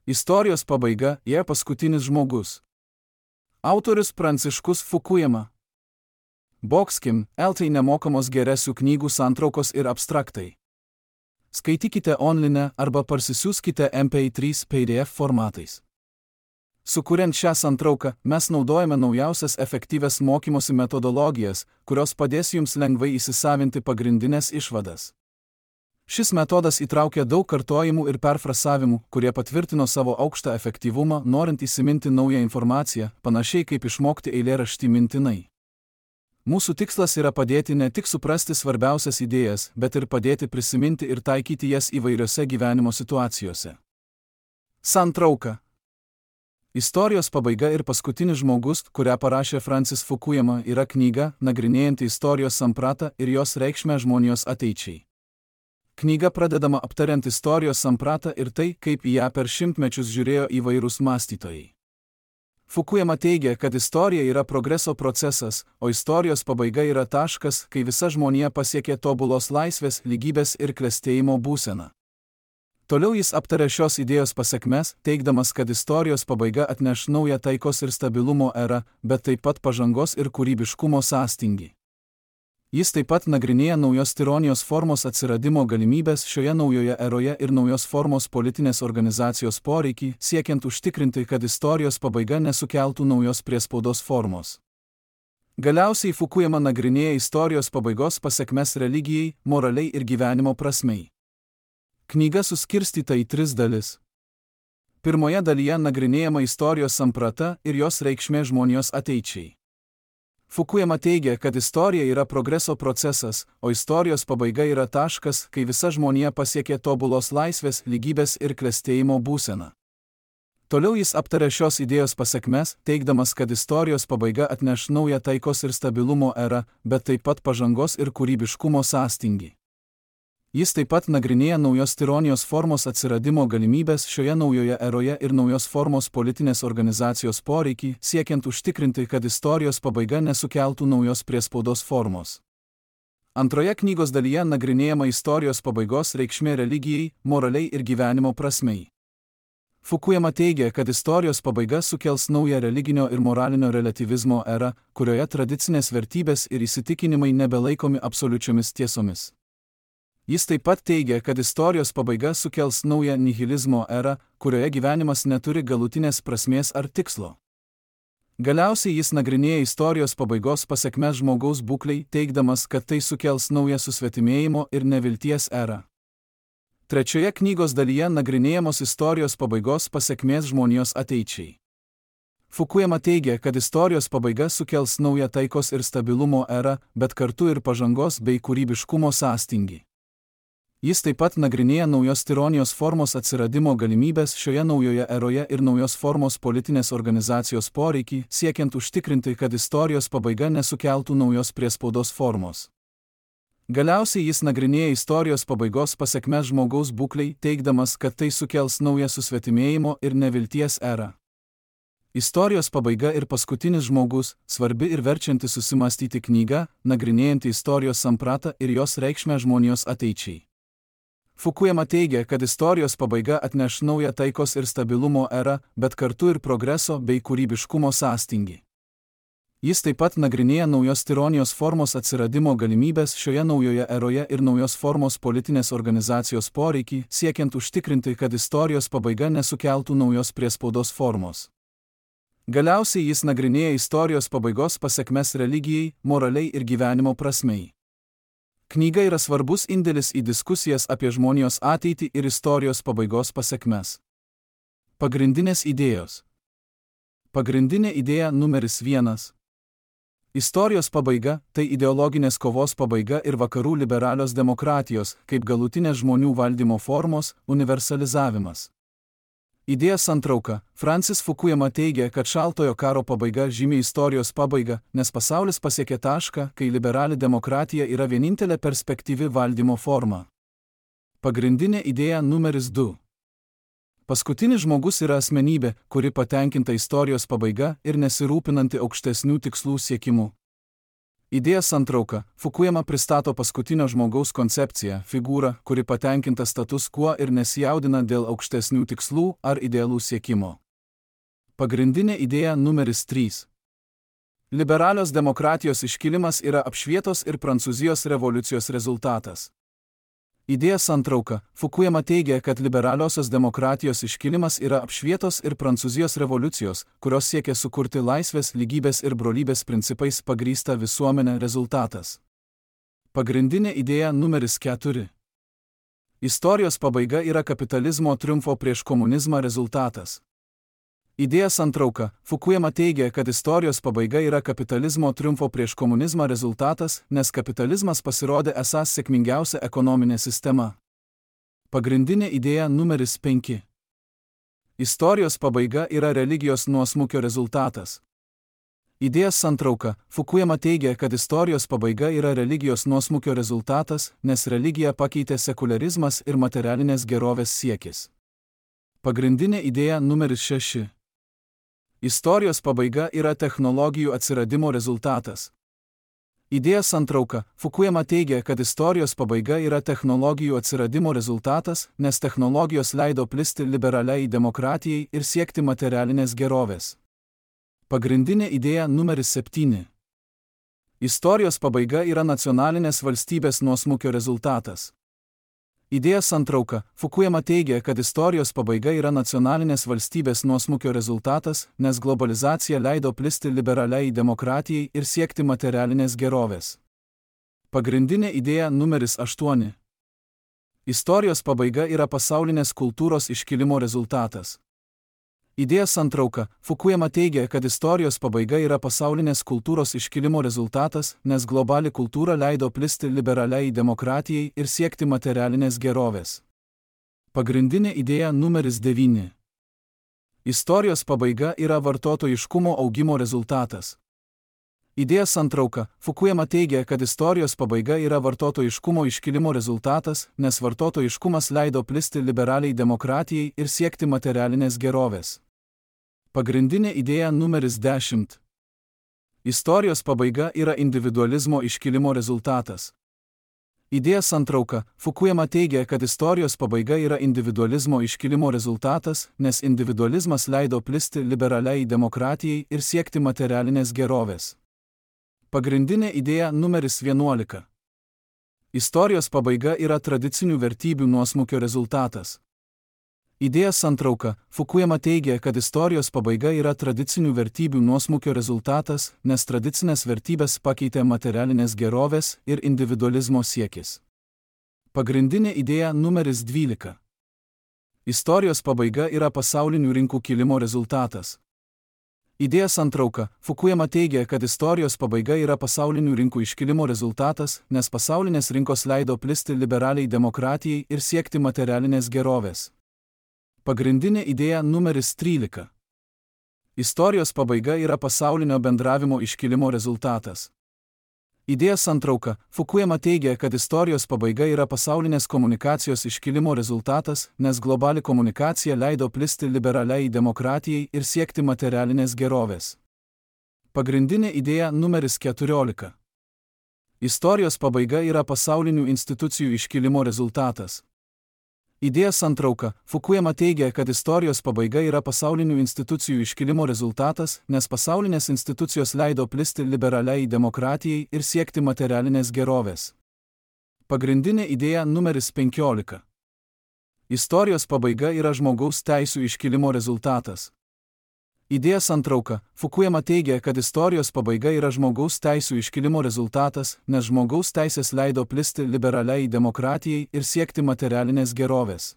Istorijos pabaiga – paskutinis žmogus. Autorius Pranciškus Fukuyama. Boxkim, LT nemokamos geresių knygų santraukos ir abstraktai. Skaitykite online arba parsisiųskite MP3 PDF formatais. Sukuriant šią santrauką, mes naudojame naujausias efektyvias mokymosi metodologijas, kurios padės jums lengvai įsisavinti pagrindinės išvadas. Šis metodas įtraukia daug kartojimų ir perfrasavimų, kurie patvirtino savo aukštą efektyvumą, norint įsiminti naują informaciją, panašiai kaip išmokti eilėraštį mintinai. Mūsų tikslas yra padėti ne tik suprasti svarbiausias idėjas, bet ir padėti prisiminti ir taikyti jas įvairiose gyvenimo situacijose. Santrauka. Istorijos pabaiga ir paskutinis žmogus, kurią parašė Francis Fukuyama, yra knyga, nagrinėjanti istorijos sampratą ir jos reikšmę žmonijos ateičiai. Knyga pradedama aptariant istorijos sampratą ir tai, kaip į ją per šimtmečius žiūrėjo įvairūs mąstytojai. Fukuyama teigia, kad istorija yra progreso procesas, o istorijos pabaiga yra taškas, kai visa žmonija pasiekė tobulos laisvės, lygybės ir klestėjimo būseną. Toliau jis aptarė šios idėjos pasekmes, teigdamas, kad istorijos pabaiga atneš naują taikos ir stabilumo erą, bet taip pat pažangos ir kūrybiškumo sąstingį. Jis taip pat nagrinėja naujos tironijos formos atsiradimo galimybės šioje naujoje eroje ir naujos formos politinės organizacijos poreikį, siekiant užtikrinti, kad istorijos pabaiga nesukeltų naujos priespaudos formos. Galiausiai Fukuyama nagrinėja istorijos pabaigos pasekmes religijai, moraliai ir gyvenimo prasmei. Knyga suskirstyta į 3 dalis. Pirmoje dalyje nagrinėjama istorijos samprata ir jos reikšmė žmonijos ateičiai. Fukuyama teigia, kad istorija yra progreso procesas, o istorijos pabaiga yra taškas, kai visa žmonija pasiekė tobulos laisvės, lygybės ir klestėjimo būseną. Toliau jis aptarė šios idėjos pasekmes, teigdamas, kad istorijos pabaiga atneš naują taikos ir stabilumo erą, bet taip pat pažangos ir kūrybiškumo sąstingį. Jis taip pat nagrinėja naujos tironijos formos atsiradimo galimybės šioje naujoje eroje ir naujos formos politinės organizacijos poreikį, siekiant užtikrinti, kad istorijos pabaiga nesukeltų naujos priespaudos formos. Antroje knygos dalyje nagrinėjama istorijos pabaigos reikšmė religijai, moraliai ir gyvenimo prasmei. Fukuyama teigia, kad istorijos pabaiga sukels naują religinio ir moralinio relativizmo erą, kurioje tradicinės vertybės ir įsitikinimai nebelaikomi absoliučiomis tiesomis. Jis taip pat teigia, kad istorijos pabaiga sukels naują nihilizmo erą, kurioje gyvenimas neturi galutinės prasmės ar tikslo. Galiausiai jis nagrinėja istorijos pabaigos pasekmes žmogaus būklei, teigdamas, kad tai sukels naują susvetimėjimo ir nevilties erą. Trečioje knygos dalyje nagrinėjamos istorijos pabaigos pasekmės žmonijos ateičiai. Fukuyama teigia, kad istorijos pabaiga sukels naują taikos ir stabilumo erą, bet kartu ir pažangos bei kūrybiškumo sąstingį. Jis taip pat nagrinėja naujos tironijos formos atsiradimo galimybės šioje naujoje eroje ir naujos formos politinės organizacijos poreikį, siekiant užtikrinti, kad istorijos pabaiga nesukeltų naujos priespaudos formos. Galiausiai jis nagrinėja istorijos pabaigos pasekmes žmogaus būklei, teigdamas, kad tai sukels naują susvetimėjimo ir nevilties erą. Istorijos pabaiga ir paskutinis žmogus – svarbi ir verčianti susimąstyti knyga, nagrinėjanti istorijos sampratą ir jos reikšmę žmonijos ateičiai. Fukuyama teigia, kad istorijos pabaiga atneš naują taikos ir stabilumo erą, bet kartu ir progreso bei kūrybiškumo sąstingį. Jis taip pat nagrinėja naujos tironijos formos atsiradimo galimybės šioje naujoje eroje ir naujos formos politinės organizacijos poreikį, siekiant užtikrinti, kad istorijos pabaiga nesukeltų naujos priespaudos formos. Galiausiai jis nagrinėja istorijos pabaigos pasekmes religijai, moraliai ir gyvenimo prasmei. Knyga yra svarbus indėlis į diskusijas apie žmonijos ateitį ir istorijos pabaigos pasekmes. Pagrindinės idėjos. Pagrindinė idėja numeris 1. Istorijos pabaiga – tai ideologinės kovos pabaiga ir vakarų liberalios demokratijos, kaip galutinės žmonių valdymo formos, universalizavimas. Idėja santrauka. Francis Fukuyama teigia, kad šaltojo karo pabaiga žymi istorijos pabaigą, nes pasaulis pasiekė tašką, kai liberali demokratija yra vienintelė perspektyvi valdymo forma. Pagrindinė idėja numeris 2. Paskutinis žmogus yra asmenybė, kuri patenkinta istorijos pabaiga ir nesirūpinanti aukštesnių tikslų siekimu. Idėja santrauka. Fukuyama pristato paskutinio žmogaus koncepciją, figūrą, kuri patenkinta status quo ir nesijaudina dėl aukštesnių tikslų ar idealų siekimo. Pagrindinė idėja numeris 3. Liberalios demokratijos iškilimas yra apšvietos ir Prancūzijos revoliucijos rezultatas. Idėja santrauka. Fukuyama teigia, kad liberaliosios demokratijos iškilimas yra apšvietos ir Prancūzijos revoliucijos, kurios siekia sukurti laisvės, lygybės ir brolybės principais pagrįstą visuomenę rezultatas. Pagrindinė idėja numeris 4. Istorijos pabaiga yra kapitalizmo triumfo prieš komunizmą rezultatas. Idėja santrauka. Fukuyama teigia, kad istorijos pabaiga yra kapitalizmo triumfo prieš komunizmą rezultatas, nes kapitalizmas pasirodė esąs sėkmingiausia ekonominė sistema. Pagrindinė idėja numeris 5. Istorijos pabaiga yra religijos nuosmukio rezultatas. Idėja santrauka. Fukuyama teigia, kad istorijos pabaiga yra religijos nuosmukio rezultatas, nes religiją pakeitė sekularizmas ir materialinės gerovės siekis. Pagrindinė idėja numeris 6. Istorijos pabaiga yra technologijų atsiradimo rezultatas. Idėja santrauka. Fukuyama teigia, kad istorijos pabaiga yra technologijų atsiradimo rezultatas, nes technologijos leido plisti liberaliai demokratijai ir siekti materialinės gerovės. Pagrindinė idėja numeris 7. Istorijos pabaiga yra nacionalinės valstybės nuosmukio rezultatas. Idėja santrauka. Fukuyama teigia, kad istorijos pabaiga yra nacionalinės valstybės nuosmukio rezultatas, nes globalizacija leido plisti liberaliai demokratijai ir siekti materialinės gerovės. Pagrindinė idėja numeris 8. Istorijos pabaiga yra pasaulinės kultūros iškilimo rezultatas. Idėja santrauka. Fukuyama teigia, kad istorijos pabaiga yra pasaulinės kultūros iškilimo rezultatas, nes globali kultūra leido plisti liberaliai demokratijai ir siekti materialinės gerovės. Pagrindinė idėja numeris 9. Istorijos pabaiga yra vartotojiškumo augimo rezultatas. Idėja santrauka. Fukuyama teigia, kad istorijos pabaiga yra vartotojiškumo iškilimo rezultatas, nes vartotojiškumas leido plisti liberaliai demokratijai ir siekti materialinės gerovės. Pagrindinė idėja numeris 10. Istorijos pabaiga yra individualizmo iškilimo rezultatas. Idėja santrauka. Fukuyama teigia, kad istorijos pabaiga yra individualizmo iškilimo rezultatas, nes individualizmas leido plisti liberaliai demokratijai ir siekti materialinės gerovės. Pagrindinė idėja numeris 11. Istorijos pabaiga yra tradicinių vertybių nuosmukio rezultatas. Idėja santrauka. Fukuyama teigia, kad istorijos pabaiga yra tradicinių vertybių nuosmukio rezultatas, nes tradicinės vertybės pakeitė materialinės gerovės ir individualizmo siekis. Pagrindinė idėja numeris 12. Istorijos pabaiga yra pasaulinių rinkų kilimo rezultatas. Idėja santrauka. Fukuyama teigia, kad istorijos pabaiga yra pasaulinių rinkų iškilimo rezultatas, nes pasaulinės rinkos leido plisti liberaliai demokratijai ir siekti materialinės gerovės. Pagrindinė idėja numeris 13. Istorijos pabaiga yra pasaulinio bendravimo iškilimo rezultatas. Idėja santrauka. Fukuyama teigia, kad istorijos pabaiga yra pasaulinės komunikacijos iškilimo rezultatas, nes globali komunikacija leido plisti liberaliai demokratijai ir siekti materialinės gerovės. Pagrindinė idėja numeris 14. Istorijos pabaiga yra pasaulinių institucijų iškilimo rezultatas. Idėja santrauka. Fukuyama teigia, kad istorijos pabaiga yra pasaulinių institucijų iškilimo rezultatas, nes pasaulinės institucijos leido plisti liberaliai demokratijai ir siekti materialinės gerovės. Pagrindinė idėja numeris 15. Istorijos pabaiga yra žmogaus teisių iškilimo rezultatas. Idėja santrauka. Fukuyama teigia, kad istorijos pabaiga yra žmogaus teisių iškilimo rezultatas, nes žmogaus teisės leido plisti liberaliai demokratijai ir siekti materialinės gerovės.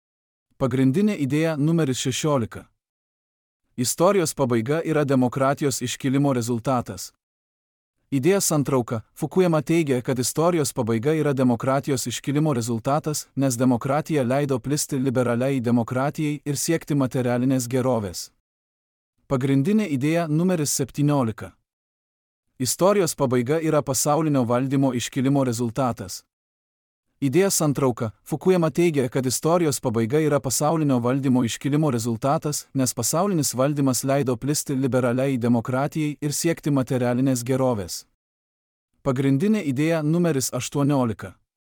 Pagrindinė idėja numeris 16. Istorijos pabaiga yra demokratijos iškilimo rezultatas. Idėja santrauka. Fukuyama teigia, kad istorijos pabaiga yra demokratijos iškilimo rezultatas, nes demokratija leido plisti liberaliai demokratijai ir siekti materialinės gerovės. Pagrindinė idėja numeris 17. Istorijos pabaiga yra pasaulinio valdymo iškilimo rezultatas. Idėja santrauka. Fukuyama teigia, kad istorijos pabaiga yra pasaulinio valdymo iškilimo rezultatas, nes pasaulinis valdymas leido plisti liberaliai demokratijai ir siekti materialinės gerovės. Pagrindinė idėja numeris 18.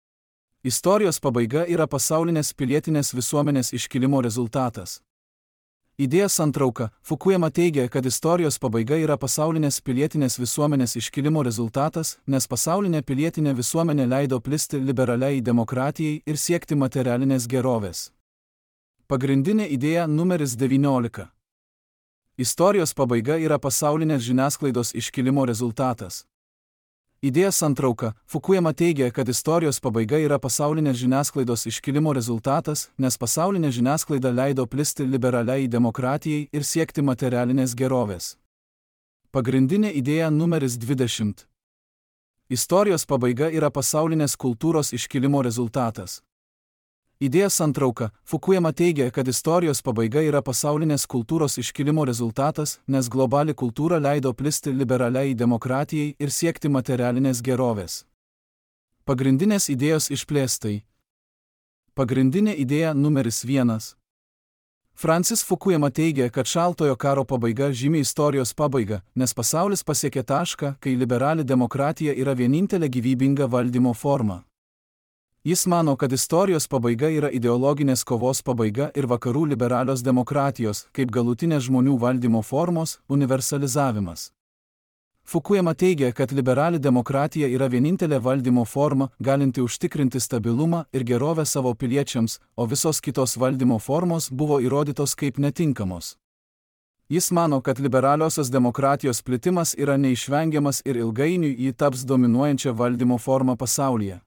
Istorijos pabaiga yra pasaulinės pilietinės visuomenės iškilimo rezultatas. Idėjos santrauka. Fukuyama teigia, kad istorijos pabaiga yra pasaulinės pilietinės visuomenės iškilimo rezultatas, nes pasaulinė pilietinė visuomenė leido plisti liberaliai demokratijai ir siekti materialinės gerovės. Pagrindinė idėja numeris 19. Istorijos pabaiga yra pasaulinės žiniasklaidos iškilimo rezultatas. Idėjos santrauka. Fukuyama teigia, kad istorijos pabaiga yra pasaulinės žiniasklaidos iškilimo rezultatas, nes pasaulinė žiniasklaida leido plisti liberaliai demokratijai ir siekti materialinės gerovės. Pagrindinė idėja numeris 20. Istorijos pabaiga yra pasaulinės kultūros iškilimo rezultatas. Idėjos santrauka. Fukuyama teigia, kad istorijos pabaiga yra pasaulinės kultūros iškilimo rezultatas, nes globali kultūra leido plisti liberaliai demokratijai ir siekti materialinės gerovės. Pagrindinės idėjos išplėstai. Pagrindinė idėja numeris 1. Francis Fukuyama teigia, kad šaltojo karo pabaiga žymi istorijos pabaigą, nes pasaulis pasiekė tašką, kai liberali demokratija yra vienintelė gyvybinga valdymo forma. Jis mano, kad istorijos pabaiga yra ideologinės kovos pabaiga ir vakarų liberalios demokratijos, kaip galutinės žmonių valdymo formos, universalizavimas. Fukuyama teigia, kad liberali demokratija yra vienintelė valdymo forma, galinti užtikrinti stabilumą ir gerovę savo piliečiams, o visos kitos valdymo formos buvo įrodytos kaip netinkamos. Jis mano, kad liberaliosios demokratijos plitimas yra neišvengiamas ir ilgainiui ji taps dominuojančia valdymo forma pasaulyje.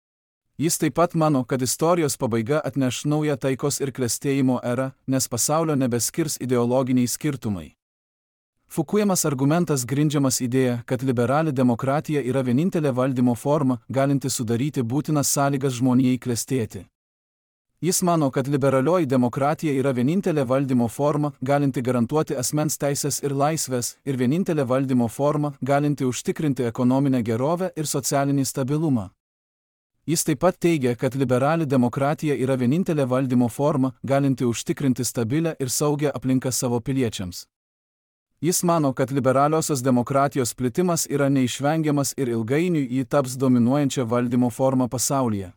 Jis taip pat mano, kad istorijos pabaiga atneš naują taikos ir klestėjimo erą, nes pasaulio nebeskirs ideologiniai skirtumai. Fukuyamas argumentas grindžiamas idėja, kad liberali demokratija yra vienintelė valdymo forma, galinti sudaryti būtinas sąlygas žmonijai klestėti. Jis mano, kad liberalioji demokratija yra vienintelė valdymo forma, galinti garantuoti asmens teisės ir laisvės, ir vienintelė valdymo forma, galinti užtikrinti ekonominę gerovę ir socialinį stabilumą. Jis taip pat teigia, kad liberali demokratija yra vienintelė valdymo forma, galinti užtikrinti stabilę ir saugią aplinką savo piliečiams. Jis mano, kad liberaliosios demokratijos plitimas yra neišvengiamas ir ilgainiui ji taps dominuojančia valdymo forma pasaulyje.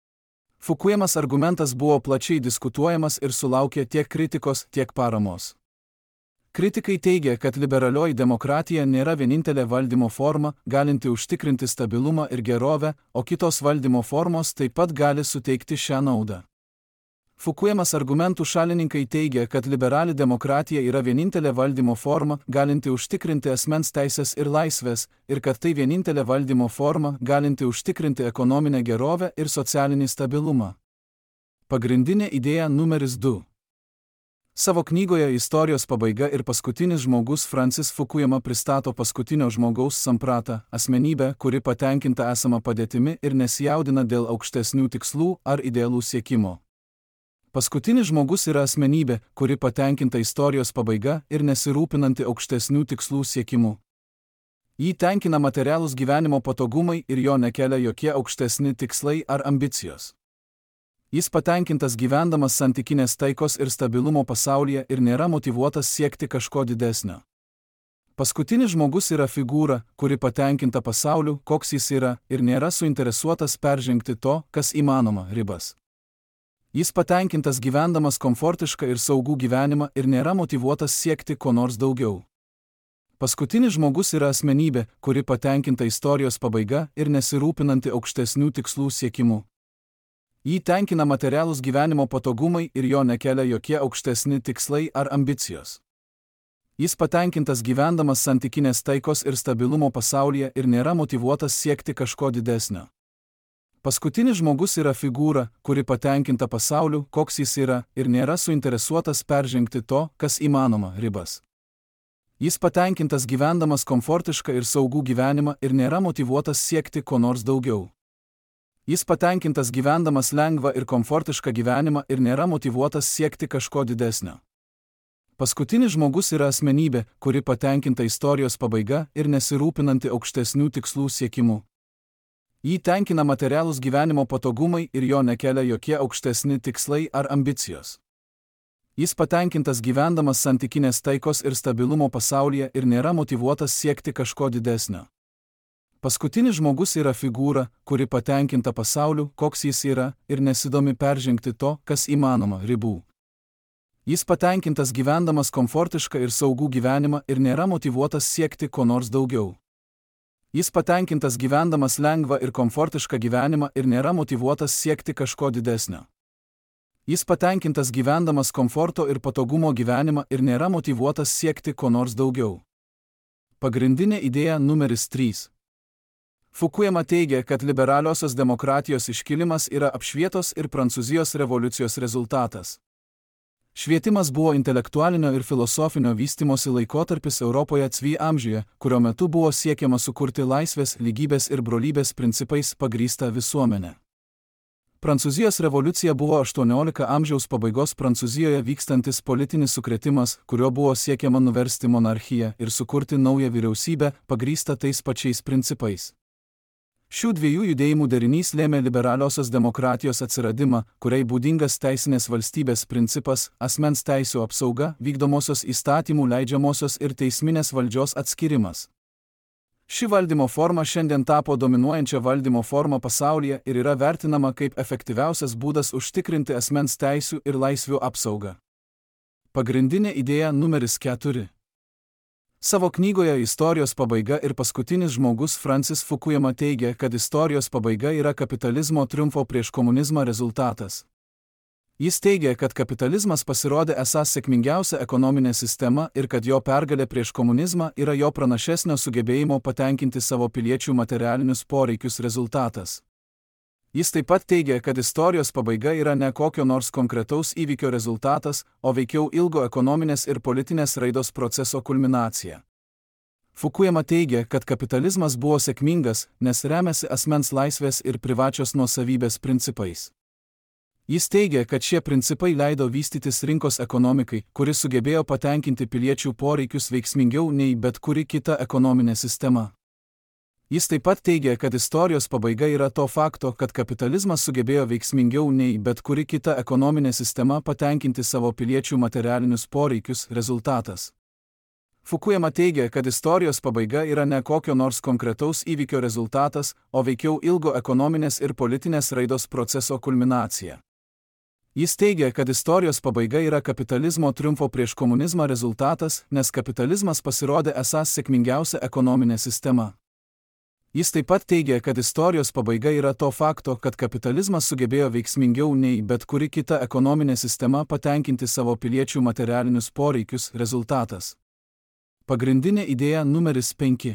Fukuyamas argumentas buvo plačiai diskutuojamas ir sulaukė tiek kritikos, tiek paramos. Kritikai teigia, kad liberalioji demokratija nėra vienintelė valdymo forma, galinti užtikrinti stabilumą ir gerovę, o kitos valdymo formos taip pat gali suteikti šią naudą. Fukuyamas argumentų šalininkai teigia, kad liberali demokratija yra vienintelė valdymo forma, galinti užtikrinti asmens teisės ir laisvės, ir kad tai vienintelė valdymo forma, galinti užtikrinti ekonominę gerovę ir socialinį stabilumą. Pagrindinė idėja numeris 2. Savo knygoje Istorijos pabaiga ir paskutinis žmogus Francis Fukuyama pristato paskutinio žmogaus sampratą, asmenybę, kuri patenkinta esama padėtimi ir nesijaudina dėl aukštesnių tikslų ar idealų siekimo. Paskutinis žmogus yra asmenybė, kuri patenkinta istorijos pabaiga ir nesirūpinanti aukštesnių tikslų siekimu. Jį tenkina materialūs gyvenimo patogumai ir jo nekelia jokie aukštesni tikslai ar ambicijos. Jis patenkintas gyvendamas santykinės taikos ir stabilumo pasaulyje ir nėra motyvuotas siekti kažko didesnio. Paskutinis žmogus yra figūra, kuri patenkinta pasauliu, koks jis yra, ir nėra suinteresuotas peržengti to, kas įmanoma, ribas. Jis patenkintas gyvendamas komfortišką ir saugų gyvenimą ir nėra motyvuotas siekti ko nors daugiau. Paskutinis žmogus yra asmenybė, kuri patenkinta istorijos pabaiga ir nesirūpinanti aukštesnių tikslų siekimu. Jį tenkina materialūs gyvenimo patogumai ir jo nekelia jokie aukštesni tikslai ar ambicijos. Jis patenkintas gyvendamas santykinės taikos ir stabilumo pasaulyje ir nėra motyvuotas siekti kažko didesnio. Paskutinis žmogus yra figūra, kuri patenkinta pasauliu, koks jis yra, ir nėra suinteresuotas peržengti to, kas įmanoma, ribas. Jis patenkintas gyvendamas komfortišką ir saugų gyvenimą ir nėra motyvuotas siekti ko nors daugiau. Jis patenkintas gyvendamas lengvą ir komfortišką gyvenimą ir nėra motyvuotas siekti kažko didesnio. Paskutinis žmogus yra asmenybė, kuri patenkinta istorijos pabaiga ir nesirūpinanti aukštesnių tikslų siekimu. Jį tenkina materialūs gyvenimo patogumai ir jo nekelia jokie aukštesni tikslai ar ambicijos. Jis patenkintas gyvendamas santykinės taikos ir stabilumo pasaulyje ir nėra motyvuotas siekti kažko didesnio. Paskutinis žmogus yra figūra, kuri patenkinta pasauliu, koks jis yra, ir nesidomi peržengti to, kas įmanoma, ribų. Jis patenkintas gyvendamas komfortišką ir saugų gyvenimą ir nėra motyvuotas siekti ko nors daugiau. Jis patenkintas gyvendamas lengvą ir komfortišką gyvenimą ir nėra motyvuotas siekti kažko didesnio. Jis patenkintas gyvendamas komforto ir patogumo gyvenimą ir nėra motyvuotas siekti ko nors daugiau. Pagrindinė idėja numeris 3. Fukuyama teigia, kad liberaliosios demokratijos iškilimas yra apšvietos ir Prancūzijos revoliucijos rezultatas. Švietimas buvo intelektualinio ir filosofinio vystymosi laikotarpis Europoje CVI amžiuje, kurio metu buvo siekiama sukurti laisvės, lygybės ir brolybės principais pagrįstą visuomenę. Prancūzijos revoliucija buvo 18 amžiaus pabaigos Prancūzijoje vykstantis politinis sukrėtimas, kuriuo buvo siekiama nuversti monarchiją ir sukurti naują vyriausybę, pagrįstą tais pačiais principais. Šių dviejų judėjimų derinys lėmė liberaliosios demokratijos atsiradimą, kuriai būdingas teisinės valstybės principas, asmens teisių apsauga, vykdomosios įstatymų leidžiamosios ir teisminės valdžios atskirimas. Ši valdymo forma šiandien tapo dominuojančia valdymo forma pasaulyje ir yra vertinama kaip efektyviausias būdas užtikrinti asmens teisių ir laisvių apsaugą. Pagrindinė idėja numeris 4. Savo knygoje Istorijos pabaiga ir paskutinis žmogus Francis Fukuyama teigia, kad istorijos pabaiga yra kapitalizmo triumfo prieš komunizmą rezultatas. Jis teigia, kad kapitalizmas pasirodė esąs sėkmingiausia ekonominė sistema ir kad jo pergalė prieš komunizmą yra jo pranašesnio sugebėjimo patenkinti savo piliečių materialinius poreikius rezultatas. Jis taip pat teigia, kad istorijos pabaiga yra ne kokio nors konkretaus įvykio rezultatas, o veikiau ilgo ekonominės ir politinės raidos proceso kulminacija. Fukuyama teigia, kad kapitalizmas buvo sėkmingas, nes remiasi asmens laisvės ir privačios nuosavybės principais. Jis teigia, kad šie principai leido vystytis rinkos ekonomikai, kuri sugebėjo patenkinti piliečių poreikius veiksmingiau nei bet kuri kita ekonominė sistema. Jis taip pat teigia, kad istorijos pabaiga yra to fakto, kad kapitalizmas sugebėjo veiksmingiau nei bet kuri kita ekonominė sistema patenkinti savo piliečių materialinius poreikius rezultatas. Fukuyama teigia, kad istorijos pabaiga yra ne kokio nors konkretaus įvykio rezultatas, o veikiau ilgo ekonominės ir politinės raidos proceso kulminacija. Jis teigia, kad istorijos pabaiga yra kapitalizmo triumfo prieš komunizmą rezultatas, nes kapitalizmas pasirodė esąs sėkmingiausia ekonominė sistema. Jis taip pat teigia, kad istorijos pabaiga yra to fakto, kad kapitalizmas sugebėjo veiksmingiau nei bet kuri kita ekonominė sistema patenkinti savo piliečių materialinius poreikius rezultatas. Pagrindinė idėja numeris 5.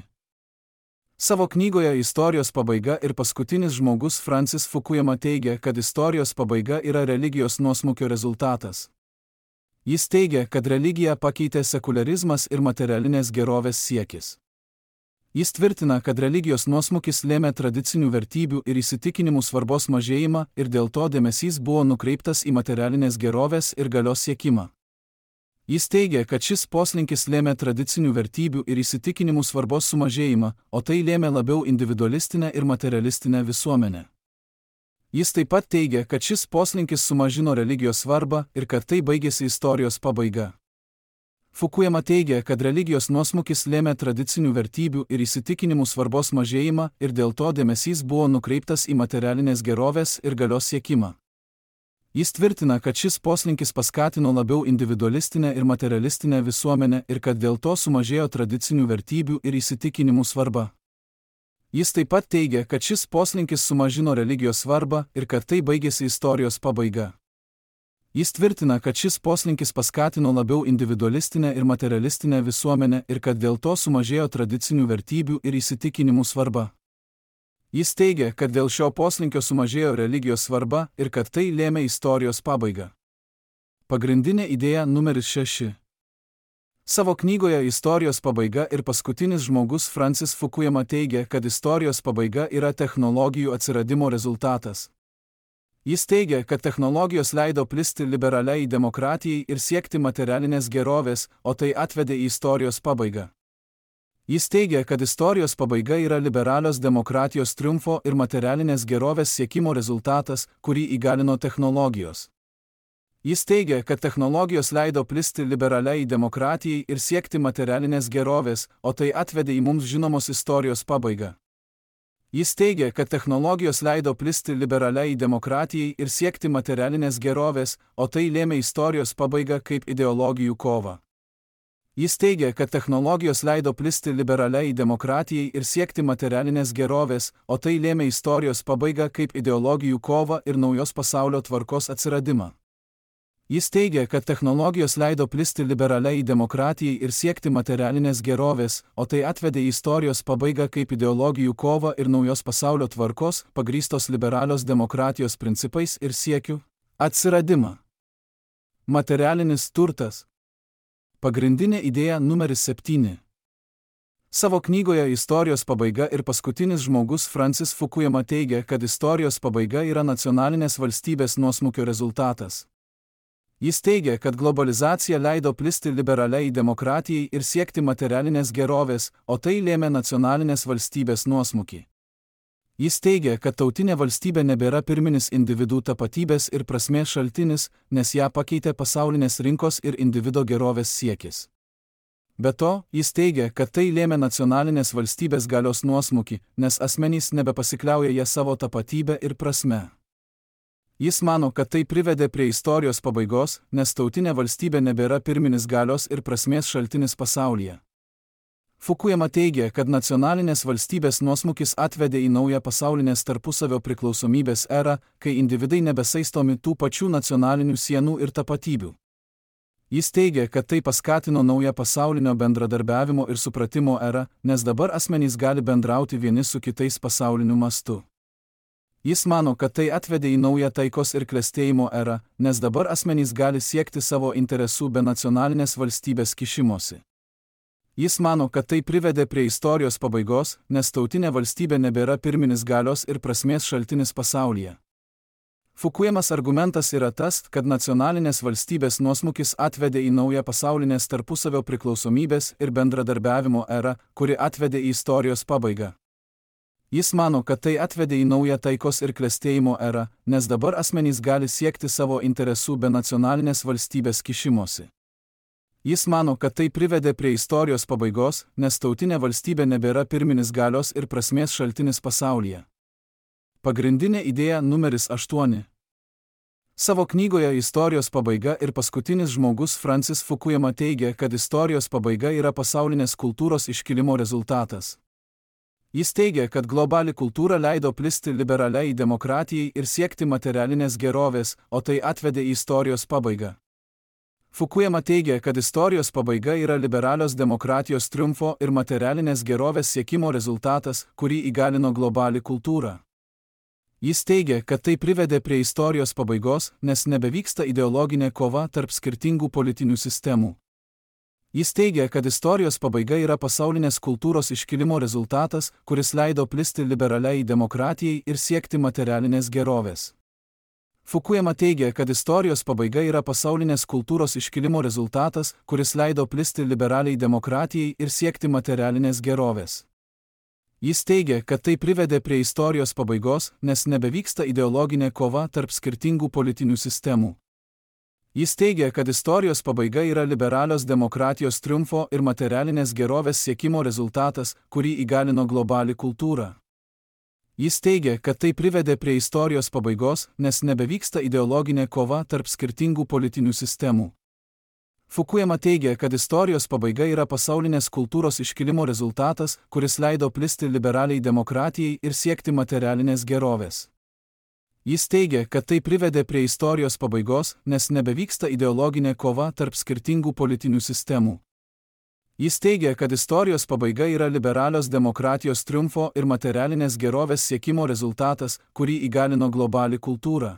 Savo knygoje Istorijos pabaiga ir paskutinis žmogus Francis Fukuyama teigia, kad istorijos pabaiga yra religijos nuosmukio rezultatas. Jis teigia, kad religiją pakeitė sekularizmas ir materialinės gerovės siekis. Jis tvirtina, kad religijos nuosmukis lėmė tradicinių vertybių ir įsitikinimų svarbos mažėjimą ir dėl to dėmesys buvo nukreiptas į materialinės gerovės ir galios siekimą. Jis teigia, kad šis poslinkis lėmė tradicinių vertybių ir įsitikinimų svarbos sumažėjimą, o tai lėmė labiau individualistinę ir materialistinę visuomenę. Jis taip pat teigia, kad šis poslinkis sumažino religijos svarbą ir kad tai baigėsi istorijos pabaiga. Fukuyama teigia, kad religijos nuosmukis lėmė tradicinių vertybių ir įsitikinimų svarbos mažėjimą ir dėl to dėmesys buvo nukreiptas į materialinės gerovės ir galios siekimą. Jis tvirtina, kad šis poslinkis paskatino labiau individualistinę ir materialistinę visuomenę ir kad dėl to sumažėjo tradicinių vertybių ir įsitikinimų svarba. Jis taip pat teigia, kad šis poslinkis sumažino religijos svarbą ir kad tai baigėsi istorijos pabaiga. Jis tvirtina, kad šis poslinkis paskatino labiau individualistinę ir materialistinę visuomenę ir kad dėl to sumažėjo tradicinių vertybių ir įsitikinimų svarba. Jis teigia, kad dėl šio poslinkio sumažėjo religijos svarba ir kad tai lėmė istorijos pabaigą. Pagrindinė idėja numeris 6. Savo knygoje Istorijos pabaiga ir paskutinis žmogus Francis Fukuyama teigia, kad istorijos pabaiga yra technologijų atsiradimo rezultatas. Jis teigia, kad technologijos leido plisti liberaliai demokratijai ir siekti materialinės gerovės, o tai atvedė į istorijos pabaigą. Jis teigia, kad istorijos pabaiga yra liberalios demokratijos triumfo ir materialinės gerovės siekimo rezultatas, kurį įgalino technologijos. Jis teigia, kad technologijos leido plisti liberaliai demokratijai ir siekti materialinės gerovės, o tai atvedė į mums žinomos istorijos pabaigą. Jis teigia, kad technologijos leido plisti liberaliai demokratijai ir siekti materialinės gerovės, o tai lėmė istorijos pabaigą kaip ideologijų kovą. Jis teigia, kad technologijos leido plisti liberaliai demokratijai ir siekti materialinės gerovės, o tai lėmė istorijos pabaigą kaip ideologijų kovą ir naujos pasaulio tvarkos atsiradimą. Jis teigia, kad technologijos leido plisti liberaliai demokratijai ir siekti materialinės gerovės, o tai atvedė į istorijos pabaigą kaip ideologijų kovą ir naujos pasaulio tvarkos, pagrįstos liberalios demokratijos principais ir siekiu atsiradimą. Materialinis turtas. Pagrindinė idėja numeris 7. Savo knygoje Istorijos pabaiga ir paskutinis žmogus Francis Fukuyama teigia, kad istorijos pabaiga yra nacionalinės valstybės nuosmukio rezultatas. Jis teigia, kad globalizacija leido plisti liberaliai demokratijai ir siekti materialinės gerovės, o tai lėmė nacionalinės valstybės nuosmukį. Jis teigia, kad tautinė valstybė nebėra pirminis individų tapatybės ir prasmės šaltinis, nes ją pakeitė pasaulinės rinkos ir individo gerovės siekis. Be to, jis teigia, kad tai lėmė nacionalinės valstybės galios nuosmukį, nes asmenys nebepasikliauja ją savo tapatybę ir prasme. Jis mano, kad tai privedė prie istorijos pabaigos, nes tautinė valstybė nebėra pirminis galios ir prasmės šaltinis pasaulyje. Fukuyama teigia, kad nacionalinės valstybės nuosmukis atvedė į naują pasaulinės tarpusavio priklausomybės erą, kai individai nebesaistomi tų pačių nacionalinių sienų ir tapatybių. Jis teigia, kad tai paskatino naują pasaulinio bendradarbiavimo ir supratimo erą, nes dabar asmenys gali bendrauti vieni su kitais pasauliniu mastu. Jis mano, kad tai atvedė į naują taikos ir klestėjimo erą, nes dabar asmenys gali siekti savo interesų be nacionalinės valstybės kišimosi. Jis mano, kad tai privedė prie istorijos pabaigos, nes tautinė valstybė nebėra pirminis galios ir prasmės šaltinis pasaulyje. Fukuyamas argumentas yra tas, kad nacionalinės valstybės nuosmukis atvedė į naują pasaulinės tarpusavio priklausomybės ir bendradarbiavimo erą, kuri atvedė į istorijos pabaigą. Jis mano, kad tai atvedė į naują taikos ir klestėjimo erą, nes dabar asmenys gali siekti savo interesų be nacionalinės valstybės kišimosi. Jis mano, kad tai privedė prie istorijos pabaigos, nes tautinė valstybė nebėra pirminis galios ir prasmės šaltinis pasaulyje. Pagrindinė idėja numeris 8. Savo knygoje Istorijos pabaiga ir paskutinis žmogus Francis Fukuyama teigia, kad istorijos pabaiga yra pasaulinės kultūros iškilimo rezultatas. Jis teigia, kad globali kultūra leido plisti liberaliai demokratijai ir siekti materialinės gerovės, o tai atvedė į istorijos pabaigą. Fukuyama teigia, kad istorijos pabaiga yra liberalios demokratijos triumfo ir materialinės gerovės siekimo rezultatas, kurį įgalino globali kultūra. Jis teigia, kad tai privedė prie istorijos pabaigos, nes nebevyksta ideologinė kova tarp skirtingų politinių sistemų. Jis teigia, kad istorijos pabaiga yra pasaulinės kultūros iškilimo rezultatas, kuris leido plisti liberaliai demokratijai ir siekti materialinės gerovės. Fukuyama teigia, kad istorijos pabaiga yra pasaulinės kultūros iškilimo rezultatas, kuris leido plisti liberaliai demokratijai ir siekti materialinės gerovės. Jis teigia, kad tai privedė prie istorijos pabaigos, nes nebevyksta ideologinė kova tarp skirtingų politinių sistemų. Jis teigia, kad istorijos pabaiga yra liberalios demokratijos triumfo ir materialinės gerovės siekimo rezultatas, kurį įgalino globali kultūra. Jis teigia, kad tai privedė prie istorijos pabaigos, nes nebevyksta ideologinė kova tarp skirtingų politinių sistemų. Fukuyama teigia, kad istorijos pabaiga yra pasaulinės kultūros iškilimo rezultatas, kuris leido plisti liberaliai demokratijai ir siekti materialinės gerovės. Jis teigia, kad tai privedė prie istorijos pabaigos, nes nebevyksta ideologinė kova tarp skirtingų politinių sistemų. Jis teigia, kad istorijos pabaiga yra liberalios demokratijos triumfo ir materialinės gerovės siekimo rezultatas, kurį įgalino globali kultūra.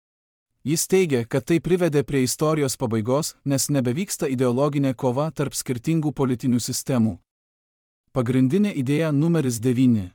Jis teigia, kad tai privedė prie istorijos pabaigos, nes nebevyksta ideologinė kova tarp skirtingų politinių sistemų. Pagrindinė idėja numeris 9.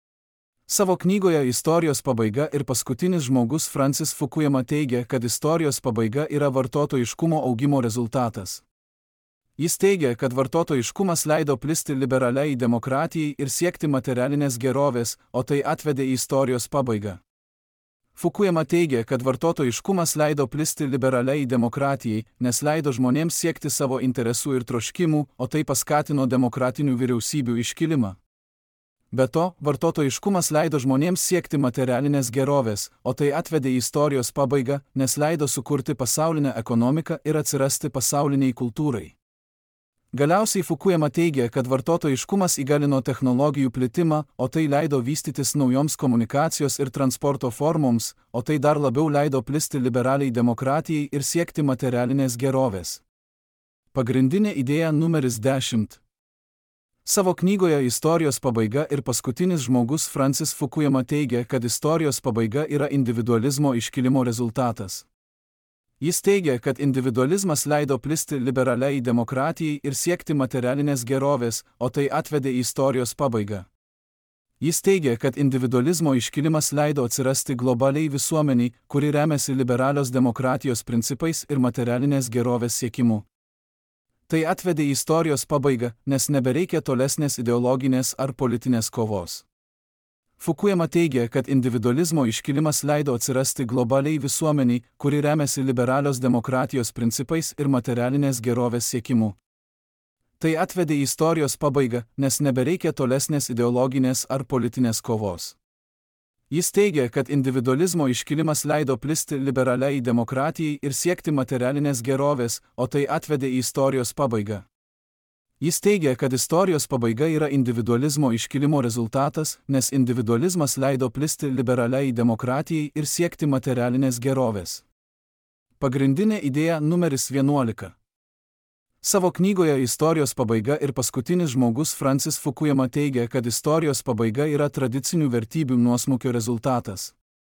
Savo knygoje Istorijos pabaiga ir paskutinis žmogus Francis Fukuyama teigia, kad istorijos pabaiga yra vartotojiškumo augimo rezultatas. Jis teigia, kad vartotojiškumas leido plisti liberaliai demokratijai ir siekti materialinės gerovės, o tai atvedė į istorijos pabaigą. Fukuyama teigia, kad vartotojiškumas leido plisti liberaliai demokratijai, nes leido žmonėms siekti savo interesų ir troškimų, o tai paskatino demokratinių vyriausybių iškilimą. Be to, vartotojiškumas leido žmonėms siekti materialinės gerovės, o tai atvedė į istorijos pabaigą, nes leido sukurti pasaulinę ekonomiką ir atsirasti pasauliniai kultūrai. Galiausiai Fukuyama teigia, kad vartotojiškumas įgalino technologijų plitimą, o tai leido vystytis naujoms komunikacijos ir transporto formoms, o tai dar labiau leido plisti liberaliai demokratijai ir siekti materialinės gerovės. Pagrindinė idėja numeris 10. Savo knygoje Istorijos pabaiga ir paskutinis žmogus Francis Fukuyama teigia, kad istorijos pabaiga yra individualizmo iškilimo rezultatas. Jis teigia, kad individualizmas leido plisti liberaliai demokratijai ir siekti materialinės gerovės, o tai atvedė į istorijos pabaigą. Jis teigia, kad individualizmo iškilimas leido atsirasti globaliai visuomeniai, kuri remiasi liberalios demokratijos principais ir materialinės gerovės siekimu. Tai atvedė į istorijos pabaigą, nes nebereikia tolesnės ideologinės ar politinės kovos. Fukuyama teigia, kad individualizmo iškilimas leido atsirasti globaliai visuomeniai, kuri remiasi liberalios demokratijos principais ir materialinės gerovės siekimu. Tai atvedė į istorijos pabaigą, nes nebereikia tolesnės ideologinės ar politinės kovos. Jis teigia, kad individualizmo iškilimas leido plisti liberaliai demokratijai ir siekti materialinės gerovės, o tai atvedė į istorijos pabaigą. Jis teigia, kad istorijos pabaiga yra individualizmo iškilimo rezultatas, nes individualizmas leido plisti liberaliai demokratijai ir siekti materialinės gerovės. Pagrindinė idėja numeris 11. Savo knygoje Istorijos pabaiga ir paskutinis žmogus Francis Fukuyama teigia, kad istorijos pabaiga yra tradicinių vertybių nuosmukio rezultatas.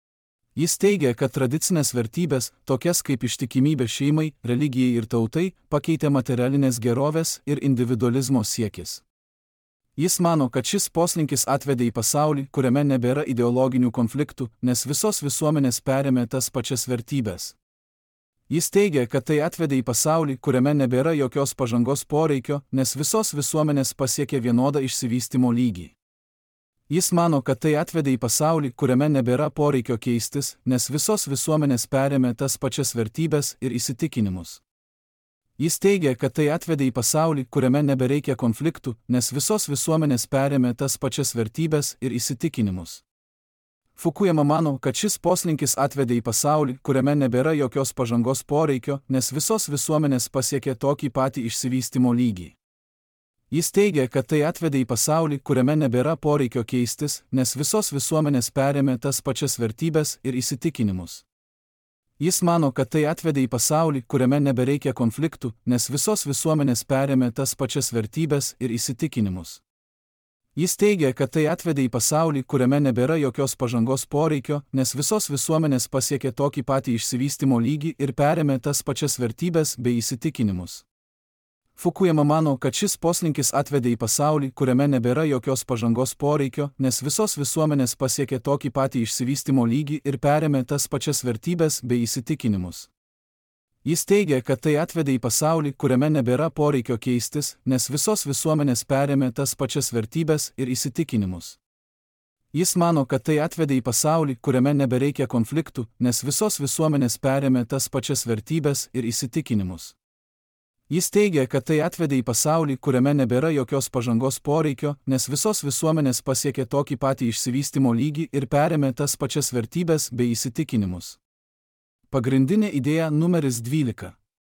Jis teigia, kad tradicinės vertybės, tokias kaip ištikimybė šeimai, religijai ir tautai, pakeitė materialinės gerovės ir individualizmo siekis. Jis mano, kad šis poslinkis atvedė į pasaulį, kuriame nebėra ideologinių konfliktų, nes visos visuomenės perėmė tas pačias vertybės. Jis teigia, kad tai atvedė į pasaulį, kuriame nebėra jokios pažangos poreikio, nes visos visuomenės pasiekė vienodą išsivystymo lygį. Jis mano, kad tai atvedė į pasaulį, kuriame nebėra poreikio keistis, nes visos visuomenės perėmė tas pačias vertybės ir įsitikinimus. Jis teigia, kad tai atvedė į pasaulį, kuriame nebereikia konfliktų, nes visos visuomenės perėmė tas pačias vertybės ir įsitikinimus. Fukuyama mano, kad šis poslinkis atvedė į pasaulį, kuriame nebėra jokios pažangos poreikio, nes visos visuomenės pasiekė tokį patį išsivystymo lygį. Jis teigia, kad tai atvedė į pasaulį, kuriame nebėra poreikio keistis, nes visos visuomenės perėmė tas pačias vertybės ir įsitikinimus. Jis mano, kad tai atvedė į pasaulį, kuriame nebereikia konfliktų, nes visos visuomenės perėmė tas pačias vertybės ir įsitikinimus. Jis teigia, kad tai atvedė į pasaulį, kuriame nebėra jokios pažangos poreikio, nes visos visuomenės pasiekė tokį patį išsivystymo lygį ir perėmė tas pačias vertybės bei įsitikinimus. Fukuyama mano, kad šis poslinkis atvedė į pasaulį, kuriame nebėra jokios pažangos poreikio, nes visos visuomenės pasiekė tokį patį išsivystymo lygį ir perėmė tas pačias vertybės bei įsitikinimus. Jis teigia, kad tai atvedė į pasaulį, kuriame nebėra poreikio keistis, nes visos visuomenės perėmė tas pačias vertybės ir įsitikinimus. Jis mano, kad tai atvedė į pasaulį, kuriame nebereikia konfliktų, nes visos visuomenės perėmė tas pačias vertybės ir įsitikinimus. Jis teigia, kad tai atvedė į pasaulį, kuriame nebėra jokios pažangos poreikio, nes visos visuomenės pasiekė tokį patį išsivystymo lygį ir perėmė tas pačias vertybės bei įsitikinimus. Pagrindinė idėja numeris 12.